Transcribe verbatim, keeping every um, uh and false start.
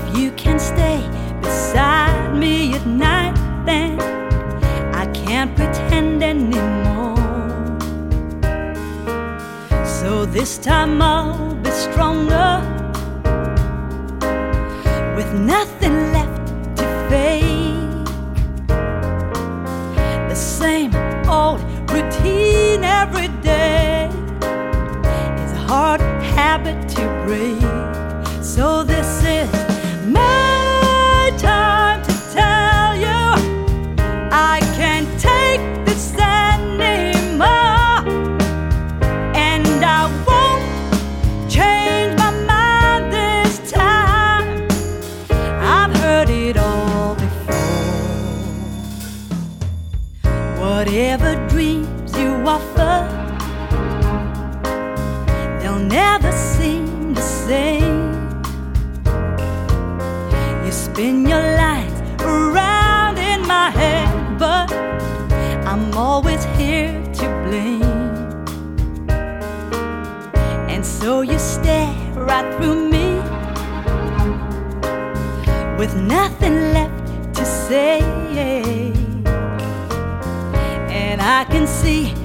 you can stay beside me at night, then I can't pretend anymore. So this time I'll be stronger, with nothing left to fake. The same old routine every day is a hard habit to break. So this is my time to tell you I can't take this anymore, and I won't change my mind this time. I've heard it all before. Whatever dreams you offer, they'll never seem the same. You spin your lines around in my head, but I'm always here to blame. And so you stare right through me, with nothing left to say. And I can see